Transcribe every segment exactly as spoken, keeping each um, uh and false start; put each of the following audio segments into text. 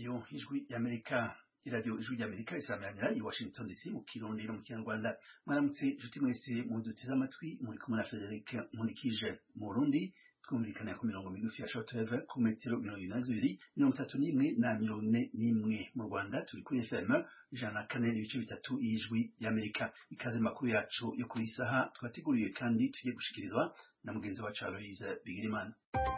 radio Ijwi y'Amerika. iradiyo Ijwi ry'Amerika isameranira i Washington D C mu Kirundi no mu Kinyarwanda. Mwaramutse inshuti mwese muduteze amatwi, muri kumwe na Frederic Nkurikije. Mu Burundi twumvikana ku mirongo migufi ya shortwave ku metero mirongo ine na zibiri, mirongo itatu n'imwe na mirongo ine n'imwe. Mu Rwanda turi kuri F M ijana na kane n'ibice bitatu y'Ijwi y'Amerika. Ikaze makuru yacu yo kuri saha twateguriwe kandi tugiye gushikirizwa na mugenzi wacu Aloise Bigirimana.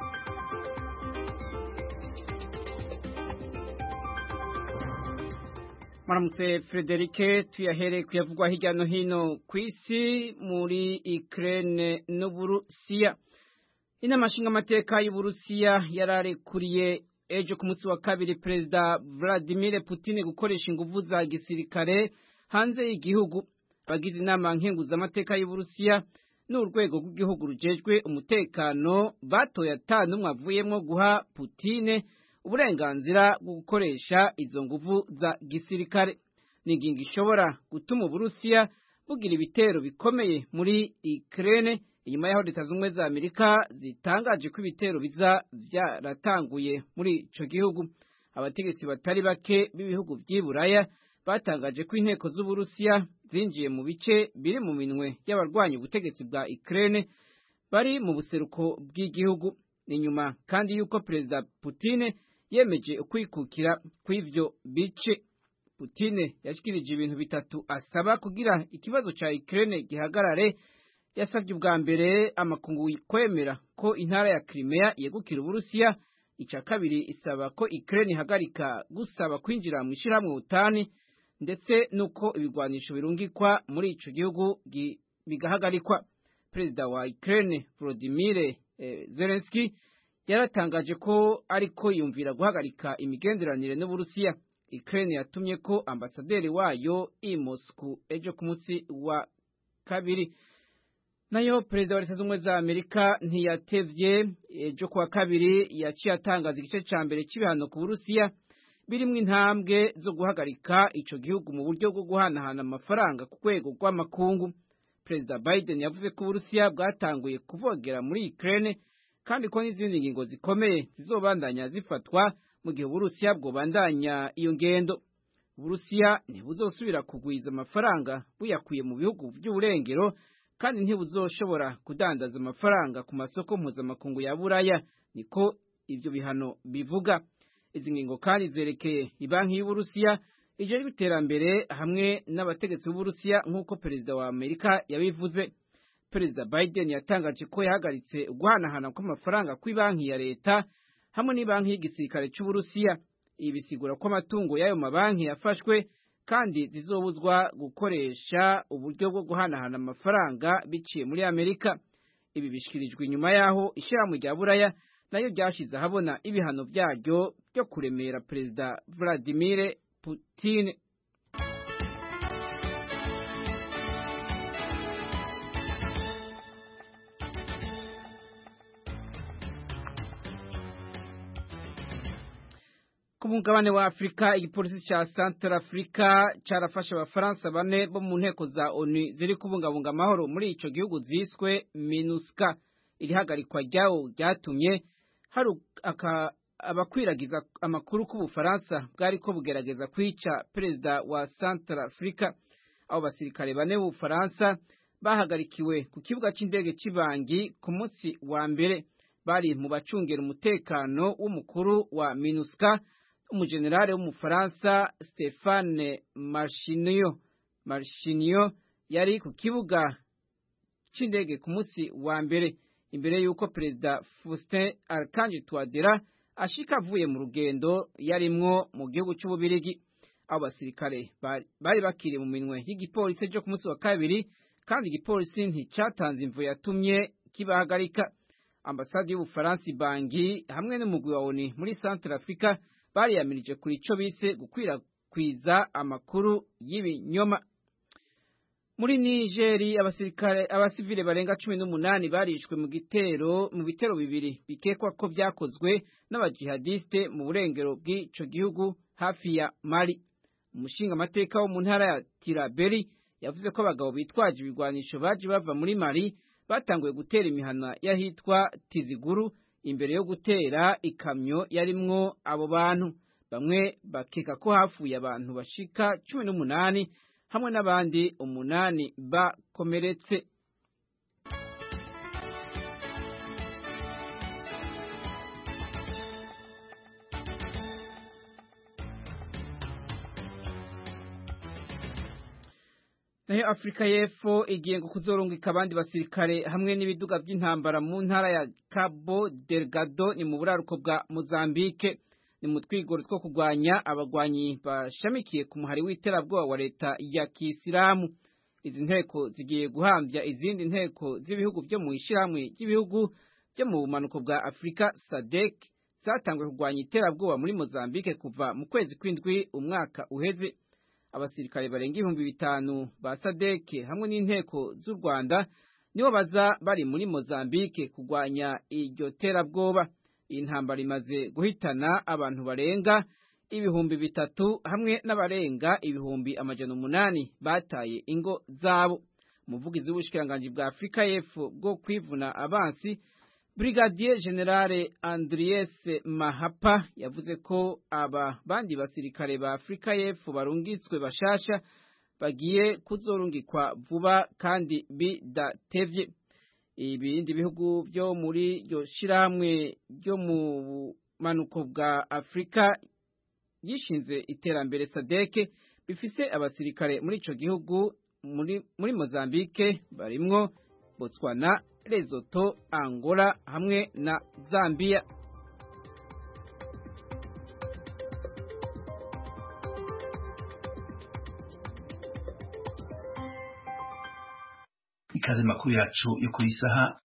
Maramutse Frederike, tuyahere kuyavugwa hirya no hino kw'isi muri Ukraine n'Uburusiya. Inama nshingamateka y'Uburusiya yararekuriye ejo ku munsi wa kabiri Perezida Vladimir Putin gukoresha inguvu za gisirikare hanze y'igihugu. Abagize inama nkenguzamateka y'Uburusiya n'urwego rw'igihugu rujejwe umutekano batoye atanu mwavuyemwo guha Putin uburenganzira bwo gukoresha izo nguvu za gisirikare. Ni ingingo ishobora gutuma Uburusiya bugira ibitero bikomeye muri Ukraine inyuma y'aho Leta Zunze Ubumwe za Amerika zitangaje ko ibitero biza byaratanguye muri ico gihugu. Abategetsi batari bake b'ibihugu vy'Iburaya batangaje ko inteko z'Uburusiya zinjiye mu bice biri mu minwe y'abarwanya ubutegetsi bwa Ukraine bari mu buseruko bw'igihugu. Inyuma kandi yuko Perezida Putin yemeje ukwikukira kw'ivyo bice. Putin yashikirije ibintu bitatu asaba kugira ikibazo ca Ukraine gihagarare. Yasavye ubwa mbere amakungu kwemera ko intara ya Crimea yegukira Uburusiya. Ica kabiri isaba ko Ukraine ihagarika gusaba kwinjira mu ishirahamwe OTAN, ndetse nuko ibigwanisho birungikwa muri ico gihugu bigahagarikwa. Perezida wa Ukraine Volodymyr eh, Zelensky yaratangaje ko ariko yumvira guhagarika imigenderanire n'Uburusiya. Ukraine yatumye ko ambasaderi wayo i Moscow ejo ku munsi wa kabiri. Nayo Perezida wa Leta Zunze Ubumwe za Amerika ntiyatevye ejo ku wa kabiri yaciye atangaza igice ca mbere c'ibihano ku Burusiya birimwo intambwe zo guhagarika ico gihugu mu buryo bwo guhanahana amafaranga ku rwego rw'amakungu. Perezida Biden yavuze ko Uburusiya bwatanguye kuvogera muri Ukraine kandi ko n'izindi ngingo zikomeye zizobandanya zifatwa mu gihe Uburusiya bwobandanya iyo ngendo. Uburusiya ntibuzosubira kugwiza amafaranga buyakuye mu bihugu vy'uburengero kandi ntibuzoshobora kudandaza amafaranga ku masoko mpuzamakungu ya Buraya, niko ivyo bihano bivuga. Izi ngingo kandi zerekeye ibanki y'Uburusiya ijejwe iterambere hamwe n'abategetsi b'Uburusiya nk'uko Perezida wa Amerika yabivuze. Perezida Biden yatangaje ko yahagaritse guhanahana kw'amafaranga kw'ibanki ya leta hamwe n'ibanki y'igisirikare c'Uburusiya. Ibi bisigura ko amatungo y'ayo mabanki yafashwe kandi zizobuzwa gukoresha uburyo bwo guhanahana amafaranga biciye muri Amerika. Ibi bishikirijwe inyuma yaho ishirahamwe rya Buraya nayo ryashize ahabona ibihano vyaryo byo kuremera Perezida Vladimir Putin. Ku mugabane wa Afrika, igipolisi ca Central Africa carafashe abafaransa bane bo mu nteko za ONU ziri kubungabunga amahoro muri ico gihugu ziswe MINUSCA. Iri hagarikwa ryawo ryatumye hari abakwiragiza amakuru ku Bufaransa bwari ko bugerageza kwica perezida wa Central Africa. Abo basirikare bane b'Ubufaransa bahagarikiwe ku kibuga c'indege c'Ibangi ku munsi wa mbere. Bari mu bacungera umutekano w'umukuru wa MINUSCA, umujenerale w'umufaransa Stéphane Marchinio. Marchinio yari ku kibuga c'indege ku munsi wa mbere imbere yuko Perezida Faustin Archange Touadéra ashika avuye mu rugendo yarimwo mu gihugu c'Ububirigi. Abo basirikare bari bakiriye mu minwe y'igipolisi cyo ku munsi wa kabiri, kandi igipolisi nticatanze imvo yatumye kibahagarika. Ambasade y'Ubufaransa Bangi hamwe n'umugwi wa ONU muri Central Africa bariyamirije kuri ico bise gukwirakwiza amakuru y'ibinyoma. Muri Nigeri abasirikare abasivile barenga cumi n'umunani barishwe mu gitero mu bitero bibiri bikekwa ko vyakozwe n'abajihadiste mu burengero bw'ico gihugu hafi ya Mali. Umushinga amateka wo mu ntara ya Tiraberi yavuze ko abagabo bitwaje ibigwanisho baje bava muri Mali batanguye gutera imihana yahitwa Tiziguru imbere yo gutera ikamyo yarimwo abo bantu. bamwe bakeka ko hapfuye abantu bashika cumi n'umunani hamwe n'abandi umunani bakomeretse. Naho Afrika y'Epfo igiye ngo kuzorungika abandi basirikare hamwe n'ibiduga by'intambara mu ntara ya Cabo Delgado ni mu buraruko bwa Mozambique. Ni mu twigoro two kurwanya abagwanyi bashamikiye ku muhari w'iterabwoba wa leta ya Kisilamu. Izi nteko zigiye guhambya izindi nteko z'ibihugu byo mu ishyirahamwe ry'ibihugu byo mu bumanuko bwa Afrika S A D C zatanguye kurwanya iterabwoba muri Mozambique kuva mu kwezi kw'indwi umwaka uheze. Abasirikare barenga ibihumbi bitanu ba S A D C hamwe n'inteko z'u Rwanda nibo baza bari muri Mozambique kurwanya iryo terabwoba. Iyi ntambara imaze guhitana abantu barenga ibihumbi bitatu hamwe n'abarenga ibihumbi amajana umunani bataye ingo zabo. Umuvugizi w'ubushikiranganji bwa Afrika y'Epfo bwo kwivuna abansi Brigadier General Andries Mahapa yavuze ko aba bandi basirikare ba Afrika y'Epfo barungitswe bashasha bagiye kuzorungikwa vuba kandi bidatevye. Ibindi bihugu byo muri yo shiramwe byo mu manuko bwa Afrika yishinze iterambere S A D C bifise abasirikare muri ico gihugu muri muri Mozambique barimwo Botswana, Lesotho, Angola hamwe na Zambia. Ikaze makuru yacu yo kuri saha.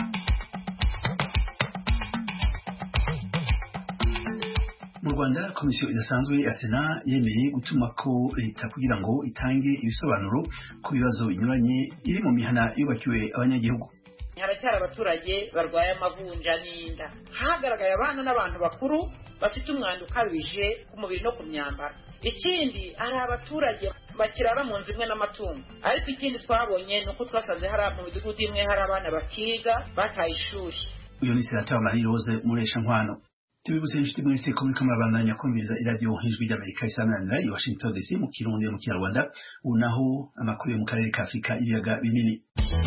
Mu Rwanda komisiyo idasanzwe ya Sena yemeye gutuma ko leta kugira ngo itange ibisobanuro ku bibazo binyuranye iri mu mihana yubakiwe abanyagihugu. Haracyari abaturage barwaye amavunja n'inda, hagaragaye abana n'abantu bakuru bafite umwanda ukabije ku mubiri no ku myambaro. Ikindi hari abaturage bakirara mu nzu imwe n'amatungo, ariko ikindi twabonye nuko twasanze hari mu midugudu imwe hari abana bakiga bataye ishuri. Uyu ni Senateri Marie Rose Muresha Nkwano. Tubibuze inshuti mwese ko muriko murabandanya kumviriza iradiyo Ijwi ry'Amerika isamanira i Washington D C mu Kirundi mu Kinyarwanda. Unaho amakuru yo mu karere ka Afrika ibiyaga binini.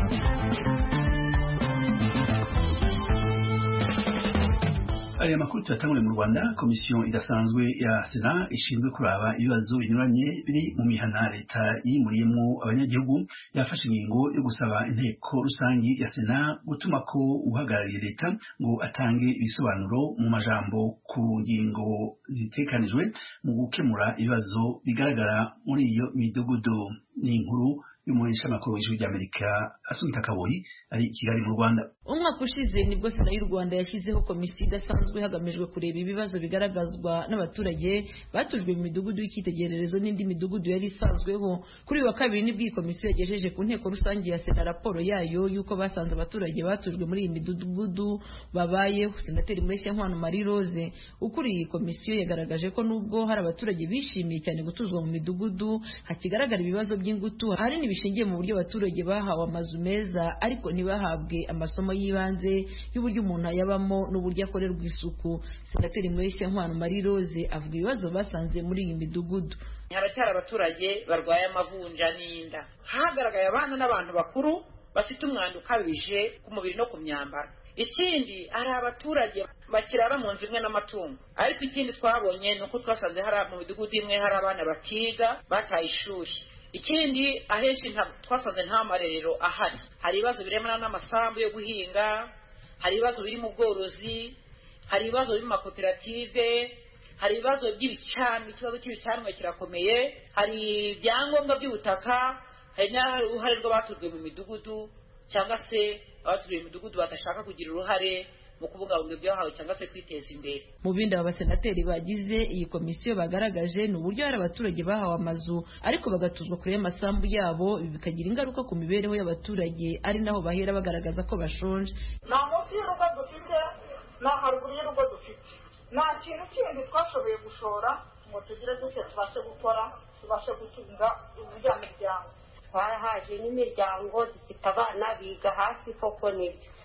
Aya makuru tuyatangure mu Rwanda. Komisiyo idasanzwe ya Sena ishinzwe kuraba ibibazo binyuranye biri mu mihana leta yimuriyemo abanyagihugu yafashe ingingo yo gusaba inteko rusangi ya Sena gutuma ko uhagarariye leta ngo atange ibisobanuro mu majambo ku ngingo zitekanijwe mu gukemura ibibazo bigaragara muri iyo midugudu. Ni inkuru y'umuhesha makuru w'Ijwi ry'Amerika Asumta Kaboyi ari i Kigali mu Rwanda. Umwaka ushize nibwo Sena y'u Rwanda yashyizeho komisiyo idasanzwe hagamijwe kureba ibibazo bigaragazwa n'abaturage batujwe mu midugudu y'ikitegererezo n'indi midugudu yari isanzweho. Kuri uyu wa kabiri nibwo iyi komisiyo yagejeje ku nteko rusange ya Sena raporo yayo y'uko basanze abaturage batujwe muri iyi midugudu babayeho. Senateri Muresha Nkwano Marie Rose ukuriye iyi komisiyo yagaragaje ko nubwo hari abaturage bishimiye cyane gutuzwa mu midugudu, hakigaragara ibibazo by'ingutu hari bishingiye mu buryo abaturage bahawe amazu meza ariko ntibahabwe amasomo y'ibanze y'uburyo umuntu ayabamo n'uburyo akorerwa isuku. Senateri Muresha Nkwano Marie Rose avuga ibibazo basanze muri iyi midugudu. Haracyari abaturage barwaye amavunja n'inda, hagaragaye abana n'abantu bakuru bafite umwanda ukabije ku mubiri no ku myambaro. Ikindi hari abaturage bakirara mu nzu imwe n'amatungo, ariko ikindi twabonye nuko twasanze hari mu midugudu imwe hari abana bakiga bataye ishuri. Ikindi ahenshi twasanze nta marerero ahari. Hari ibibazo biremana n'amasambu yo guhinga, hari ibibazo biri mu bworozi, hari ibibazo biri mu makoperative, hari ibibazo by'ibicanwa, ikibazo cy'ibicanwa kirakomeye, hari ibyangombwa by'ubutaka, hari n'uruhare rw'abatujwe mu midugudu cyangwa se abatujwe mu midugudu badashaka kugira uruhare mu kubungabunga ibyahawe cyangwa se kwiteza imbere. Mu bindi aba basenateri bagize iyi komisiyo bagaragaje ni uburyo hari abaturage bahawe amazu ariko bagatuzwa kure y'amasambu yabo, ibi bikagira ingaruka ku mibereho y'abaturage ari naho bahera bagaragaza ko bashonje. Nta munsi y'urugo dufite, nta haruguru y'urugo dufite, nta kintu kindi twashoboye gushora ngo tugire dutya tubashe gukora tubashe gutunga imiryango. Twarahaje n'imiryango dufite abana biga hasi koko nibyo,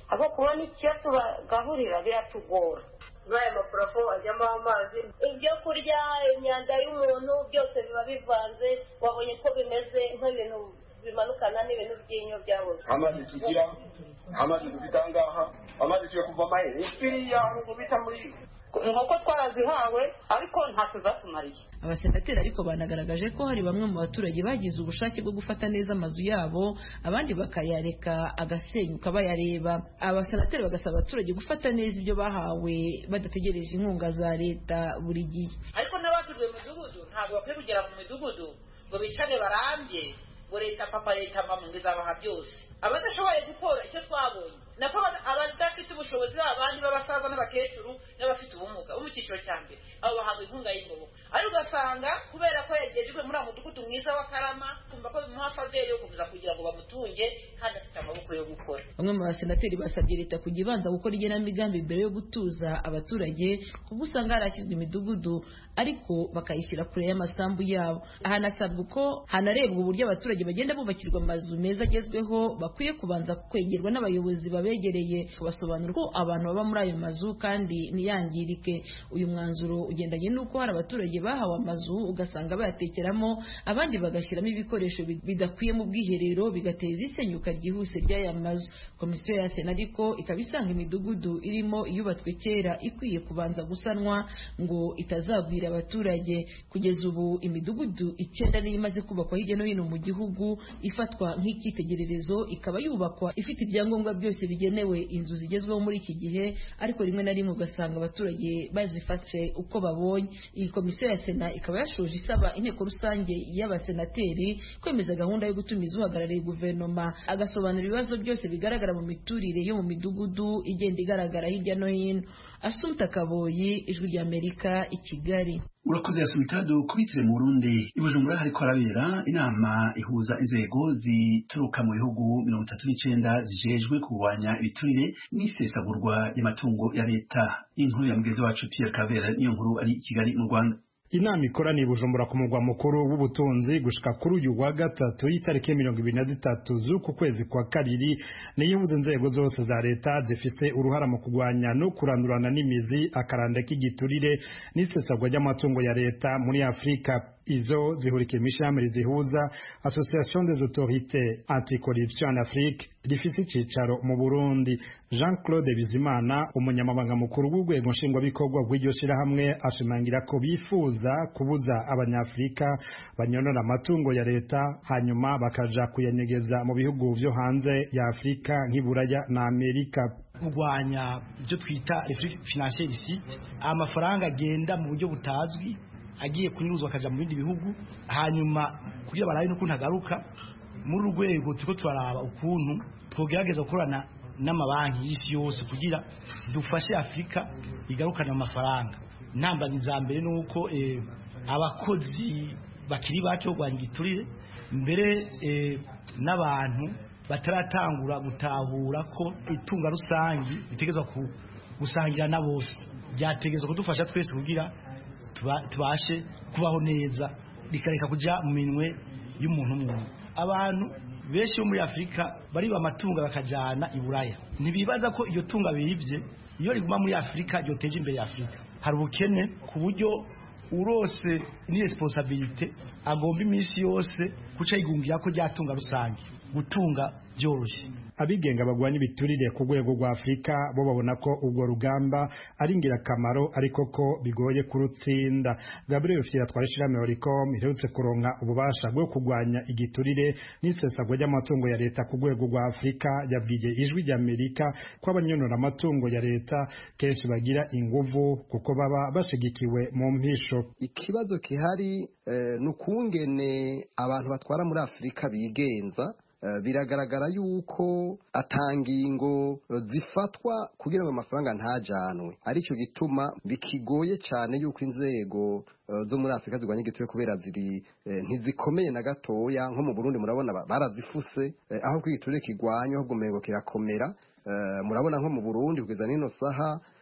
abo kubona icyo tubagahurira biratugora n'aya maparafo ajyamo amazi, ibyo kurya, imyanda y'umuntu byose biba bivanze, wabonye ko bimeze nk'ibintu bimanukana n'ibintu by'inyo byabuze. Amazi tugira, amazi dufite ahangaha, amazi tuyo kuvoma he ipiriya ngo bita muri inkoko twarazihawe ariko ntacyo zatumariye. Abasenateri ariko banagaragaje ko hari bamwe mu baturage bagize ubushake bwo gufata neza amazu yabo, abandi bakayareka agasenyuka bayareba. Abasenateri bagasaba abaturage gufata neza ibyo bahawe badategereje inkunga za leta buri gihe. Ariko n'abaturiye mu midugudu ntabwo bakwiye kugera mu midugudu ngo bicane barambye ngo leta papa leta mama ngo izabaha byose. Abadashoboye gukora icyo twabonye nako abadafite ubushobozi abandi b'abasaza n'abakecuru n'abafite ubumuga bo mu cyiciro cya mbere abo bahabwa inkunga y'ingoboka, ariko ugasanga kubera ko yagejejwe muri mudugudu mwiza wa Karama kumva ko bimuha faveri yo kuza kugira ngo bamutunge kandi afite amaboko yo gukora. Bamwe mu basenateri basabye leta kujya ibanza gukora igenamigambi mbere yo gutuza abaturage, kuko usanga harashyizwe imidugudu ariko bakayishyira kure y'amasambu yabo. Hanasabwa ko hanarebwa uburyo abaturage bagenda bubakirwa amazu meza agezweho, bakwiye kubanza kwegerwa n'abayobozi babegereye kubasobanurira ko abantu baba muri ayo mazu kandi ntiyangirike. Uyu mwanzuro ugendanye n'uko hari abaturage bahawe amazu ugasanga bayatekeramo, abandi bagashyiramo ibikoresho bidakwiye mu bwiherero, bigateza isenyuka ryihuse ry'aya mazu. Komisiyo ya Sena ariko ikaba isanga imidugudu irimo iyubatswe kera ikwiye kubanza gusanwa ngo itazagwira abaturage. Kugeza ubu imidugudu icyenda niyo imaze kubakwa hirya no hino mu gihugu ifatwa nk'icyitegererezo, ikaba yubakwa ifite ibyangombwa byose bigenewe inzu zigezweho muri iki gihe, ariko rimwe na rimwe ugasanga abaturage bazifashe uko babonye. Iyi komisiyo ya Sena ikaba yashoje isaba inteko rusange y'abasenateri kwemeza gahunda yo gutumiza uhagarariye guverinoma agasobanura ibibazo byose bigaragara mu miturire yo mu midugudu igenda igaragara hirya no hino. Asumta Kaboyi, Ijwi ry'Amerika, i Kigali. Urakoze Asumta. Dukubitire mu Burundi, i Bujumbura hariko harabera inama ihuza inzego zituruka mu bihugu mirongo itatu n'icenda zijejwe kurwanya ibiturire n'isesagurwa y'amatungo ya leta. Inkuru ya mugezi wacu Pierre Kavera niyo nkuru ari i Kigali mu Rwanda. Inama ikoraniye Bujumbura ku mugwa mukuru w'ubutunzi gushika kuri uyu wa gatatu y'itariki mirongo ibiri na zitatu z'uku kwezi kwa kabiri, niyihuza inzego zose za leta zifise uruhara mu kugwanya no kurandurana n'imizi akaranda k'igiturire n'isesagwa ry'amatungo ya leta muri Afrika. Izo zihurikiye mw'ishirahamwe rizihuza Association des autorités anticorruption en Afrique rifise icicaro mu Burundi. Jean-Claude Bizimana, umunyamabanga mukuru w'urwego nshingwabikorwa rw'iryo shirahamwe, ashimangira ko bifuza kubuza abanyafrika banyonora amatungo ya leta hanyuma bakaja kuyanyegeza mu bihugu vyo hanze ya Afrika nk'Iburaya na Amerika. Kugwanya ibyo twita financier illicite, amafaranga agenda mu buryo butazwi agiye kunyuruzwa akaja mu bindi bihugu, hanyuma kugira barabe n'ukuntu agaruka. Muri urwego tuko turaraba ukuntu twogerageza gukorana n'amabanki y'isi yose kugira dufashe Afrika igarukana amafaranga. Ntambanye za mbere nuko eh, abakozi bakiri bato gwanya igiturire mbere eh, n'abantu bataratangura gutahura ko itunga rusangi bitegezwa ku gusangira na bose, byategezwa kudufasha twese kugira tubashe kubaho neza, bikareka kuja mu minwe y'umuntu umwe. Abantu benshi bo muri Afrika bari bamatunga bakajana i Buraya, ntibibaza ko iyo tunga bibye iyo riguma muri Afrika ryoteje imbere ya Afrika. Hari ubukene ku buryo urose ni responsabilité agomba iminsi yose kuca yigungira ko ryatunga rusange gutunga byoroshye. Abigenga bagwanya ibiturire ku rwego rwa Afrika bo babona ko ubwo rugamba ari ingirakamaro ariko ko bigoye kurutsinda. Gabriel Fira twarishirame Oricom iherutse kuronka ububasha bwo kugwanya igiturire n'isesagwa ry'amatungo ya leta ku rwego rwa Afrika yabwiye Ijwi ry'Amerika ko abanyonora amatungo ya leta kenshi bagira inguvu kuko baba bashigikiwe mu mpisho. Ikibazo kihari eh, nukungene abantu batwara muri Afrika bigenza. Uh, biragaragara yuko atangingo uh, zifatwa kugira ngo amafaranga ntajanwe, arico gituma bikigoye cyane yuko inzego uh, zo muri Afrika zigwanye igiturire kubera ziri uh, ntizikomeye na gatoya. Nko mu Burundi murabona barazifuse uh, aho kwigiturire kigwanywe ahubwo mengo kirakomera. Uh, murabona nko mu Burundi kugeza nino saha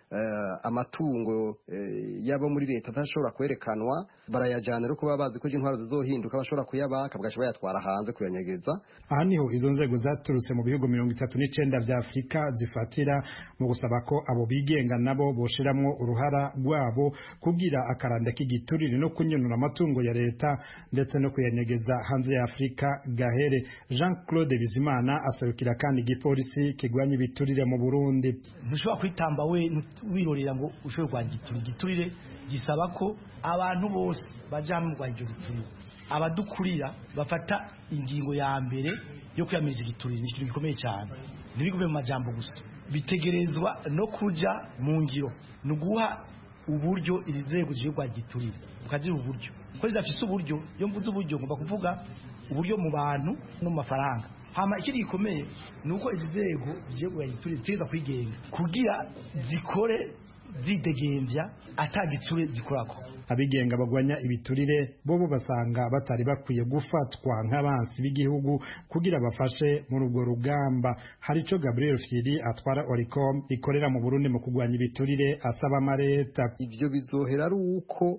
amatungo yabo muri leta atashobora kwerekanwa barayajyana ariko baba bazi ko intwaro zizohinduka bashobora kuyabaka bagaca bayatwara hanze kuyanyegeza. Aha niho izo nzego zaturutse mu bihugu mirongo itatu n'icenda vya Afurika zifatira mu gusaba ko abo bigenga nabo boshiramwo uruhara rwabo kugira akaranda k'igiturire no kunyonora amatungo ya leta ndetse no kuyanyegeza hanze ya Afurika gahere. Jean Claude Bizimana asabikira kandi igipolisi kigwanya ibiturire mu Burundi. Ntushobora kwitamba we wirorera ngo ushobora kwanga igiturire. Igiturire gisaba ko abantu bose baja mu rwanda igiturire, abadukurira bafata ingingo ya mbere yo kwiyamiriza igiturire. Ni ikintu gikomeye cyane, ntibigume mu majambo gusa, bitegerezwa no kuja mu ngiro, nuguha uburyo iri nzego zije kwa giturire ukagira uburyo ko zidafise uburyo. Iyo mvuze uburyo ngomba kuvuga uburyo mu bantu no mu mafaranga. Hama ikiri gikomeye nuko izi nzego zije kwa giturire ziteza kwigenga kugira zikore zidegembya atagiture zikorako. Abigenga bagwanya ibiturire bobo basanga batari bakwiye gufatwa nk'abansi b'igihugu kugira bafashe muri urwo rugamba. Harico Gabriel Firi atwara Oricom ikorera mu Burundi mu kugwanya ibiturire asaba amareta. Ivyo bizohera ari uko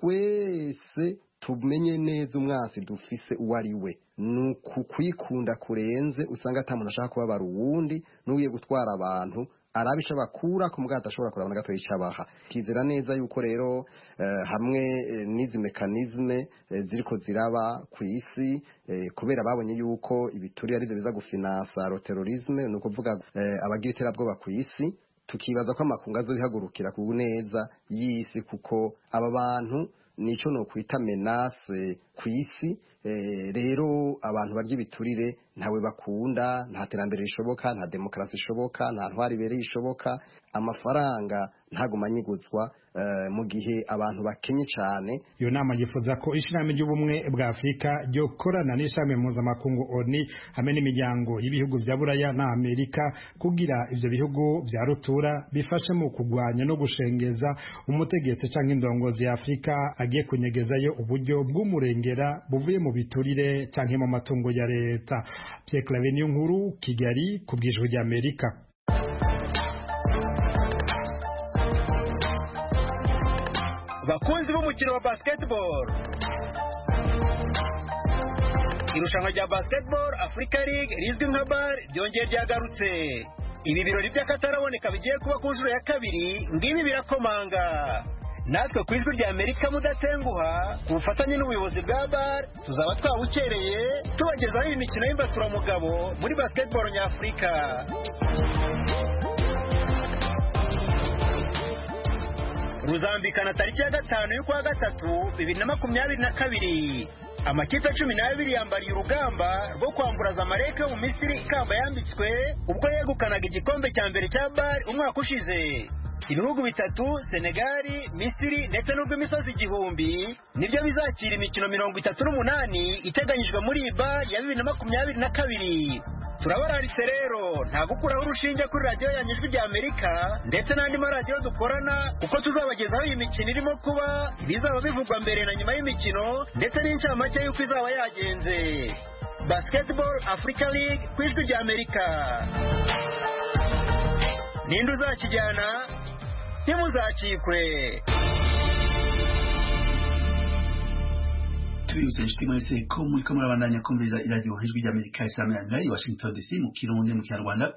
twese tumenye neza umwansi dufise uwari we, nuku kwikunda kurenze usanga atamuntu ashaka kubabara uwundi n'ugiye gutwara abantu arabisha bakura ku mugata ashobora kurabana gato yicabaha. Kizera neza yuko rero eh, hamwe eh, nizi mekanizme eh, ziriko ziraba ku isi eh, kubera babonye yuko ibiturire ari byo biza gufinansa ro terrorisme, no kuvuga eh, abagira iterabwoba ku isi, tukibaza ko amakunga azobihagurukira ku neza y'isi kuko aba bantu nico no kwita menace ku isi. Eh, rero abantu barya ibiturire ntawe bakunda, nta terambere rishoboka, nta demokrasi ishoboka, nta ntwari ibereye ishoboka, amafaranga ntagumanyiguzwa uh, mu gihe abantu bakenye cyane. Iyo nama yifuza ko ishirahamwe ry'ubumwe bwa Afurika ryo korana n'ishirahamwe mpuzamakungu O N U hamwe n'imiryango y'ibihugu vya Buraya na Amerika kugira ivyo bihugu vya rutura bifashe mu kugwanya no gushengeza umutegetsi canke indongozi ya Afurika agiye kunyegezayo uburyo bw'umurengera buvuye mu biturire canke mu matungo ya leta. Pierre Claver Niyonkuru, Kigali, kubw'ijwi rya Amerika. Bakunzi b'umukino wa basketball, irushanwa rya basketball Africa League rizwi nka B A R ryongeye ryagarutse. Ibi birori by'akataraboneka bigiye kuba ku nshuro ya kabiri, ngibi birakomanga. Natwe ku ijwi rya Amerika mudatenguha ku bufatanye n'ubuyobozi bwa B A R tuzaba twawukereye tubagezaho imikino y'imbaturaramugabo muri basketball nyafurika. Ruzambikana tariki ya gatanu y'ukwa gatatu bibiri na makumyabiri na kabiri. Amakipe cumi n'abiri yambariye urugamba rwo kwamburaza amareke mu Misiri ikamba yambitswe ubwo yegukanaga igikombe cya mbere cya B A R umwaka ushize. Ibihugu bitatu, Senegali, Misiri ndetse n'urw'imisozi igihumbi nibyo bizakira imikino mirongo itatu n'umunani iteganyijwe muri iyi B A R ya bibiri na makumyabiri na kabiri. Turabararitse rero nta gukuraho urushinge kuri radiyo ya Ijwi rya Amerika ndetse n'andi maradiyo dukorana, kuko tuzabagezaho iyi mikino irimo kuba, ibizaba bivugwa mbere na nyuma y'imikino ndetse n'incamake y'uko izaba yagenze. Basketball Africa League ku Ijwi rya Amerika. Ninde uzakijyana? Ntimuzacikwe. Tubibutse inshuti mwese ko muriko murabandanya kumviriza iradiyo Ijwi rya Amerika isameranira i Washington D C mu Kirundi mu Kinyarwanda.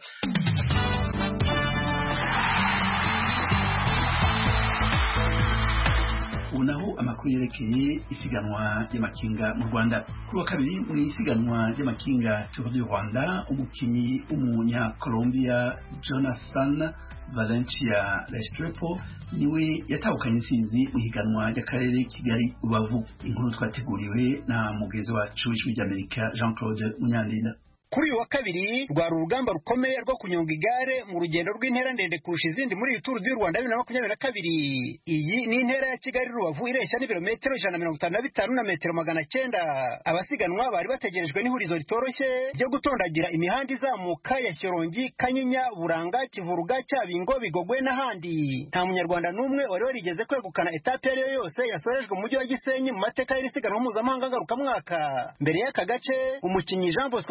Unaho amakuru yerekeye isiganwa ry'amakinga mu Rwanda. Kuri wa kabiri mu isiganwa ry'amakinga Tour du Rwanda, umukinyi w'umunya Colombia Jonathan Valencia Restrepo niwe yatahukanye intsinzi mu higanwa ry'akarere Kigali Rubavu. Inkuru twateguriwe na mugenzi wacu w'Ijwi rya Amerika Jean Claude Munyandinda. Kuri uyu wa kabiri rwari urugamba rukomeye rwo kunyonga igare mu rugendo rw'intera ndende kurusha izindi muri iyi Tour du Rwanda bibiri na makumyabiri na kabiri. Iyi ni intera ya Kigali Rubavu ireshya n'ibirometero ijana na mirongo itanu na bitanu na metero magana cyenda. Abasiganwa bari bategerejwe n'ihurizo ritoroshye ryo gutondagira imihanda izamuka ya Shyorongi, Kanyinya, Buranga, Kivuruga, Cyabingo, Bigogwe n'ahandi. Nta munyarwanda n'umwe wari warigeze kwegukana etape yari yose yasorejwe mu mujyi wa Gisenyi mu mateka y'iri siganwa mpuzamahanga ngarukamwaka. Mbere y'aka gace umukinnyi Jean Bosco Nsengimana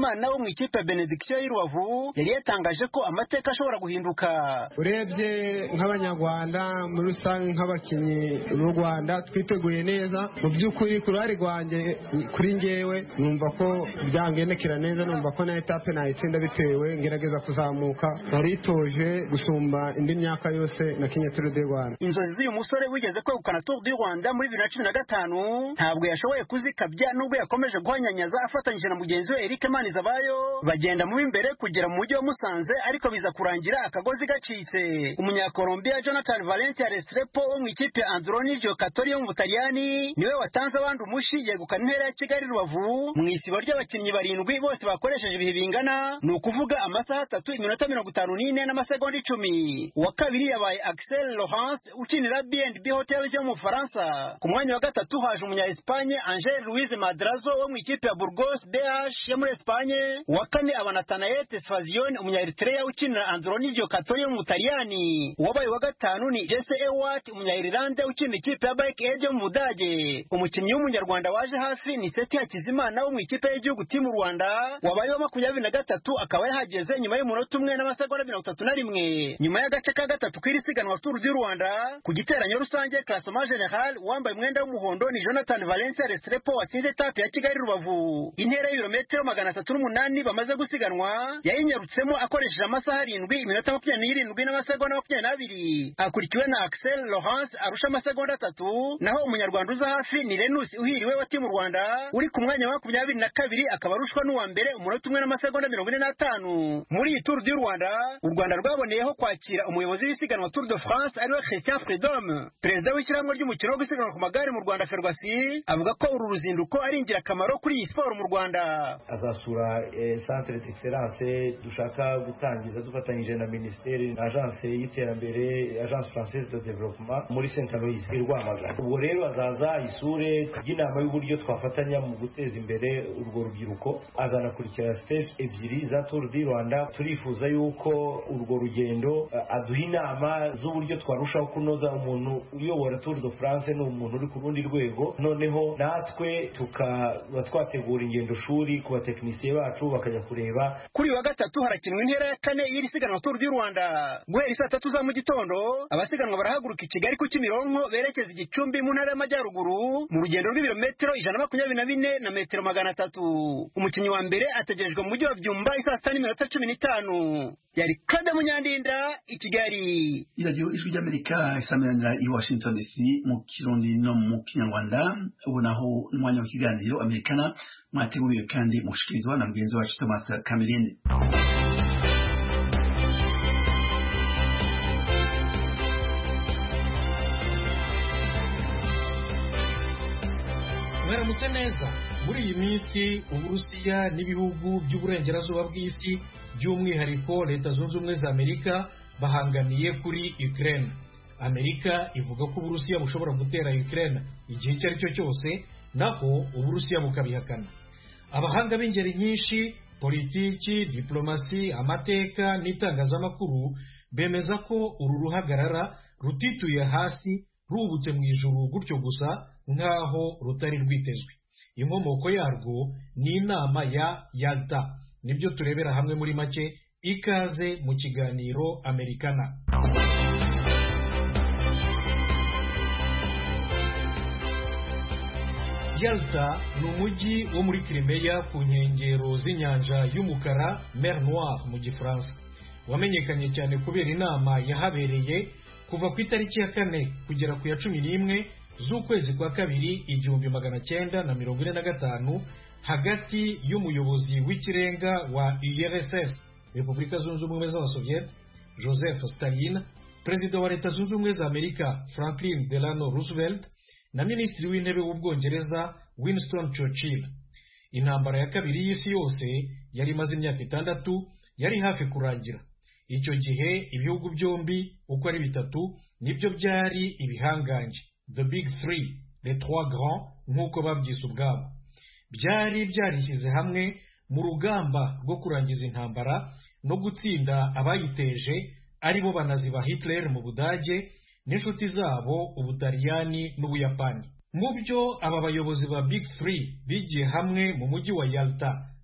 Hakizimana wo mu ikipe ya Benediction y'i Rubavu yari yatangaje ko amateka ashobora guhinduka. Urebye nk'abanyarwanda muri rusange nk'abakinnyi b'u Rwanda twiteguye neza mu by'ukuri ku ruhare rwanjye kuri njyewe numva ko byangendekera neza, numva ko na etape nayitsinda bitewe ngerageza kuzamuka naritoje gusumba indi myaka yose na Kenya Tour du Rwanda. Inzozi z'uyu musore wigeze kwegukana Tour du Rwanda muri bibiri na cumi na gatanu ntabwo yashoboye kuzikabya nubwo yakomeje guhanyanyaza afatanyije na mugenzi we Eric Manizabayo bagenda mu imbere kugera mu mujyi wa Musanze, ariko biza kurangira akagozi gacitse. Umunyakolombia Jonathan Valencia Restrepo wo mu ikipe ya Androni Giocatori yo mu Butaliyani niwe watanze abandi umushi yegukana intera ya Kigali Rubavu mu isibo ry'abakinnyi barindwi bose bakoresheje ibihe bingana, ni ukuvuga amasaha atatu iminota mirongo itanu n'ine n'amasegonda icumi. Uwa kabiri yabaye Axel Laurence ukinira B and B Hotels yo mu Faransa. Ku mwanya wa gatatu haje umunya Espagne Angel Luis Madrazo wo mu ikipe ya Burgos B H yo muri Espagne. Uwa kane aba Nathanael Tesfazion umunya Eritrea ukinira Androni Giocatori yo mu Butaliyani. Uwabaye wa gatanu ni Jesse Ewart umunya Irlande ukinira ikipe ya Bike Aid yo mu Budage. Umukinnyi w'umunyarwanda waje hafi ni Seti Hakizimana wo mu ikipe y'igihugu Team Rwanda wabaye wa makumyabiri na gatatu akaba yahageze nyuma y'umunota umwe n'amasegonda mirongo itatu na rimwe. Nyuma y'agace ka gatatu kw'iri siganwa Tour du Rwanda ku giteranyo rusange classement general wambaye umwenda w'umuhondo ni Jonathan Valencia Restrepo watsinze etape ya Kigali Rubavu. Intera y'ibirometero magana atatu n'umunani bamaze gusiganwa yayinyarutsemo akoresheje amasaha arindwi iminota makumyabiri n'irindwi n'amasegonda makumyabiri n'abiri. Akurikiwe na Axel Laurence arusha amasegonda atatu, naho umunyarwanda uza hafi ni Renus Uhiriwe wa Team Rwanda uri ku mwanya wa makumyabiri na kabiri akaba arushwa n'uwa mbere umunota umwe n'amasegonda mirongo ine n'atanu. Muri iyi Tour du Rwanda u Rwanda rwaboneyeho kwakira umuyobozi w'isiganwa Tour de France ariwe Christian Freedom. Perezida w'ishyirahamwe ry'umukino wo gusiganwa ku magare mu Rwanda Ferwasi avuga ko uru ruzinduko ari ingirakamaro kuri iyi siporo mu Rwanda. Azasura centre d'excellence dushaka gutangiza dufatanyije na ministeri na agence y'iterambere agence française de développement muri Saint Aloys i Rwamagana. Ubwo rero azaza isure y'inama y'uburyo twafatanya mu guteza imbere urwo rubyiruko, azanakurikira stage ebyiri za Tour du Rwanda. Turifuza yuko urwo rugendo aduha inama z'uburyo twarushaho kunoza umuntu uyobora Tour de France ni umuntu uri ku rundi rwego, noneho natwe tukaba twategura ingendo shuri ku batekinisiye bacu bakajya kureba. Kuri wa gatatu harakinwa intera ya kane y'iri siganwa Tour du Rwanda. Guhera saa tatu za mu gitondo abasiganwa barahaguruka i Kigali ku Kimironko berekeza Igicumbi mu ntara y'Amajyaruguru mu rugendo rw'ibirometero ijana na makumyabiri na bine na metero magana atatu. Umukinnyi wa mbere ategerejwe mu mujyi wa Byumba isaa sita n'iminota cumi n'itanu. Yari Kada Munyandinda i Kigali. Iradiyo Ijwi ry'Amerika isameranira i Washington D C mu Kirundi no mu Kinyarwanda. Ubu naho umwanya w'ikiganiro Amerikana mwateguriwe kandi mushikirizwa na mugenzi wacu Thomas Kamirindi. Mwaramutse neza. Muri iyi minsi Uburusiya n'ibihugu by'uburengerazuba bw'isi by'umwihariko Leta Zunze Ubumwe za Amerika bahanganiye kuri Ukraine. Amerika ivuga ko Uburusiya bushobora gutera Ukraine igihe icyo ari cyo cyose, naho Uburusiya bukabihakana. Abahanga b'ingeri nyinshi, politiki, diplomasi, amateka n'itangazamakuru bemeza ko uru ruhagarara rutituye hasi rubutse mu ijuru gutyo gusa nkaho rutari rwitezwe. Inkomoko yarwo ni inama ya Yalta. Nibyo turebera hamwe muri make. Ikaze mu kiganiro Amerikana. Yalta ni umujyi wo muri Crimea ku nkengero z'inyanja y'umukara, Mer Noire mu Gifaransa. Wamenyekanye cyane kubera inama yahabereye kuva ku itariki ya kane kugera ku ya cumi n'imwe z'ukwezi kwa kabiri igihumbi magana cyenda na mirongo ine na gatanu hagati y'umuyobozi w'ikirenga wa U R S S Repubulika Zunze Ubumwe z'Abasoviet Joseph Stalin, perezida wa Leta Zunze Ubumwe za Amerika Franklin Delano Roosevelt na minisitiri w'intebe w'Ubwongereza Winston Churchill. Intambara ya kabiri y'isi yose yari imaze imyaka itandatu yari hafi kurangira. Icyo gihe ibihugu byombi uko ari bitatu nibyo byari ibihanganje, the big three, les trois grands nk'uko babyise ubwabo. Byari byarishyize hamwe mu rugamba rwo kurangiza intambara no gutsinda abayiteje, ari bo banazi ba Hitler mu Budage n'inshuti zabo Ubutaliyani n'Ubuyapani. Mu byo aba bayobozi ba big three bigiye hamwe mu mujyi wa Yalta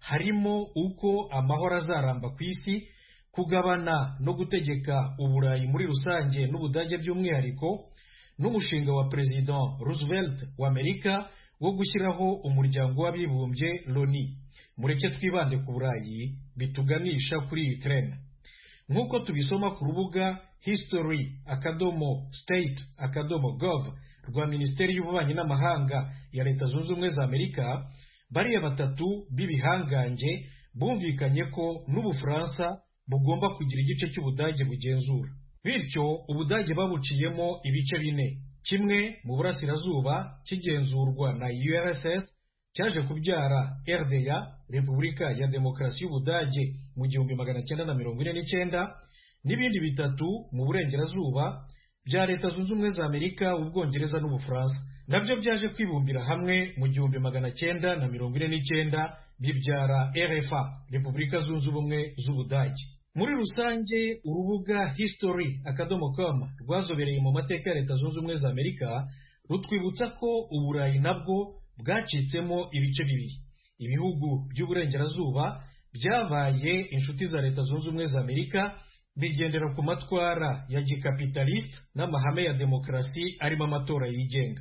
harimo uko amahoro azaramba ku isi, kugabana no gutegeka uburayi muri rusange n'ubudage by'umwihariko, n'umushinga wa Perezida Roosevelt wa Amerika wo gushyiraho umuryango w'abibumbye Loni. Mureke twibande ku burayi bituganisha kuri Ukraine. Nk'uko tubisoma ku rubuga history akadomo state akadomo gov rwa Minisiteri y'Ububanyi n'Amahanga ya Leta Zunze Ubumwe za Amerika, bariya batatu b'ibihangange bumvikanye ko n'Ubufaransa bugomba kugira igice cy'Ubudage bugenzura. Bityo Ubudage babuciyemo ibice bine. Kimwe mu burasirazuba kigenzurwa na U R S S cyaje kubyara R D A, Repubulika ya Demokarasi y'Ubudage, mu gihumbi magana cyenda na mirongo ine n'icyenda, n'ibindi bitatu mu burengerazuba bya Leta Zunze Ubumwe za Amerika, Ubwongereza n'Ubufaransa, nabyo byaje kwibumbira hamwe mu gihumbi magana cyenda na mirongo ine n'icyenda bibyara R F A, Repubulika Zunze Ubumwe z'Ubudage. Muri rusange urubuga history akadomo com rwazobereye mu mateka ya Leta Zunze Ubumwe za Amerika rutwibutsa ko Uburayi nabwo bwacitsemo ibice bibiri. Ibihugu by'uburengerazuba byabaye inshuti za Leta Zunze Ubumwe za Amerika, bigendera ku matwara ya gikapitaliste n'amahame ya demokarasi arimo amatora yigenga.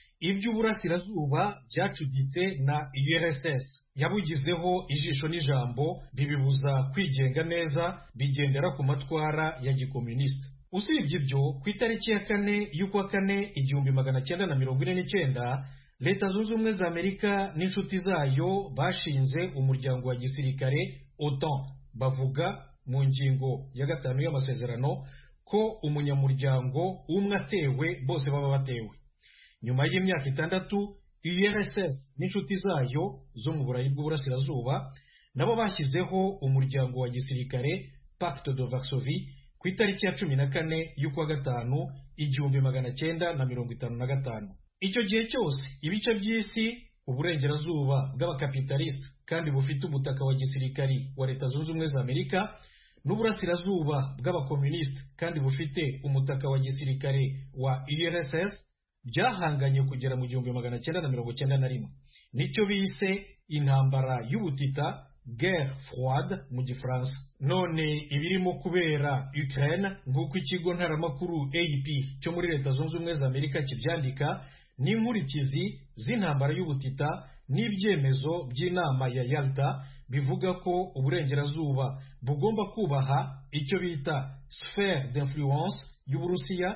Iby'uburasirazuba byacuditse na U R S S yabugizeho ijisho n'ijambo, bibibuza kwigenga neza, bigendera ku matwara ya gikomuniste. Usibye ibyo, ku itariki ya kane y'ukwa kane igihumbi magana cyenda na mirongo ine n'icyenda, Leta Zunze Ubumwe za Amerika n'inshuti zayo bashinze umuryango wa gisirikare OTAN. Bavuga mu ngingo ya gatanu y'amasezerano ko umunyamuryango umwe atewe bose baba batewe. Nyuma y'imyaka itandatu, U R S S n'inshuti zayo zo mu Burayi bw'Uburasirazuba nabo bashyizeho umuryango wa gisirikare Pacte de Varsovie ku itariki ya cumi na kane y'ukwa gatanu igihumbi magana cyenda na mirongo itanu na gatanu. Icyo gihe cyose ibice by'isi, uburengerazuba bw'abakapitaliste kandi bufite umutaka wa gisirikari wa Leta Zunze Ubumwe za Amerika, n'uburasirazuba bw'abakomuniste kandi bufite umutaka wa gisirikare wa U R S S, byahanganye kugera mu gihumbi magana cyenda na mirongo cyenda na rimwe. Nicyo bise intambara y'ubutita, guerre froide mu Gifaransa. None ibirimo kubera Ukraine, nk'uko ikigo ntaramakuru A P cyo muri Leta Zunze Ubumwe za Amerika kibyandika, n'inkurikizi z'intambara y'ubutita n'ibyemezo by'inama ya Yalta bivuga ko uburengerazuba bugomba kubaha icyo bita sphere d'influence y'Uburusiya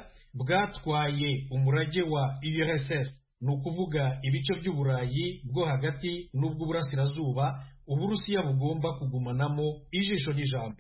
bwatwaye umurage wa U R S S, ni ukuvuga ibice by'Uburayi bwo hagati n'ubw'Uburasirazuba Uburusiya bugomba kugumanamo ijisho n'ijambo.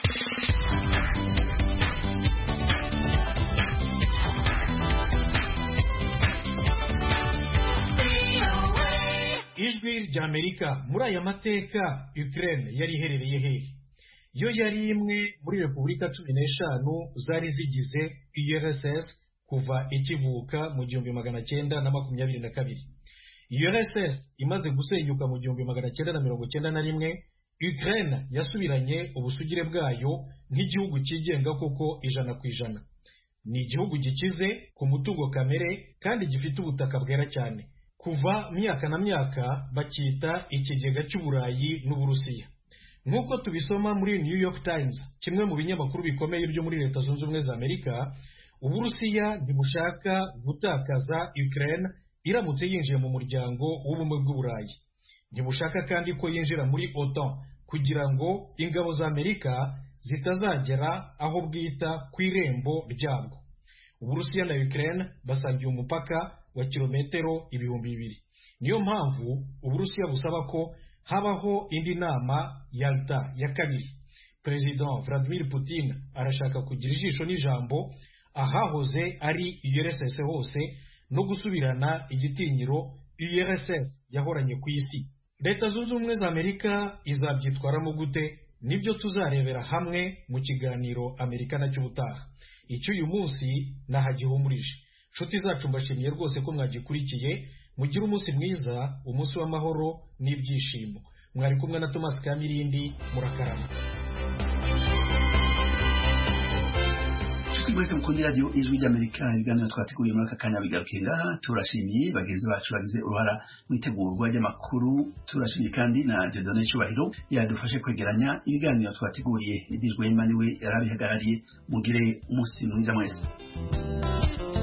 Ijwi rya Amerika. Muri aya mateka Ukraine yari iherereye hehe? Yo yari imwe muri Repubulika cumi n'eshanu zari zigize U R S S kuva ikivuka mu gihumbi magana cyenda na makumyabiri na kabiri. U R S S imaze gusenyuka mu gihumbi magana cyenda na mirongo cyenda na rimwe, Ukraine yasubiranye ubusugire bwayo nk'igihugu cyigenga koko ijana ku ijana. Ni igihugu gikize ku mutungo kamere kandi gifite ubutaka bwera cyane. Kuva myaka na myaka bakita ikigega cy'Uburayi n'Uburusiya. Nk'uko tubisoma muri New York Times, kimwe mu binyamakuru bikomeye byo muri Leta Zunze Ubumwe za Amerika, Uburusiya ntibushaka gutakaza Ukraine iramutse yinjiye mu muryango w'ubumwe bw'Uburayi. Ntibushaka kandi ko yinjira muri OTAN kugira ngo ingabo za Amerika zitazagera aho bwita ku irembo ryabwo. Uburusiya na Ukraine basangiye umupaka wa kilometero ibihumbi bibiri. Niyo mpamvu Uburusiya busaba ko habaho indi nama Yalta ya kabiri. Perezida Vladimir Putin arashaka kugira ijisho n'ijambo ahahoze ari U R S S hose no gusubirana igitinyiro U R S S yahoranye ku isi. Leta Zunze Ubumwe za Amerika izabyitwaramo gute? Nibyo tuzarebera hamwe mu kiganiro Amerika na cy'ubutaha. Icyo uyu munsi nahagihumurije. Nshuti zacu mbashimiye rwose ko mwagikurikiye. Mugire umunsi mwiza, umunsi w'amahoro n'ibyishimo. Mwari kumwe na Thomas Kamirindi, murakarama. inshuti mwese mukunda radio ijwi ry'Amerika ibiganiro twateguye muri aka kanya bigarukiye ngaha turashimiye bagenzi bacu bagize uruhara mu itegurwa ry'amakuru turashimiye kandi na Dieudonné Cyubahiro yadufashe kwegeranya ibiganiro twateguye idirwe Imaniwe yarabihagarariye mugire umunsi mwiza mwese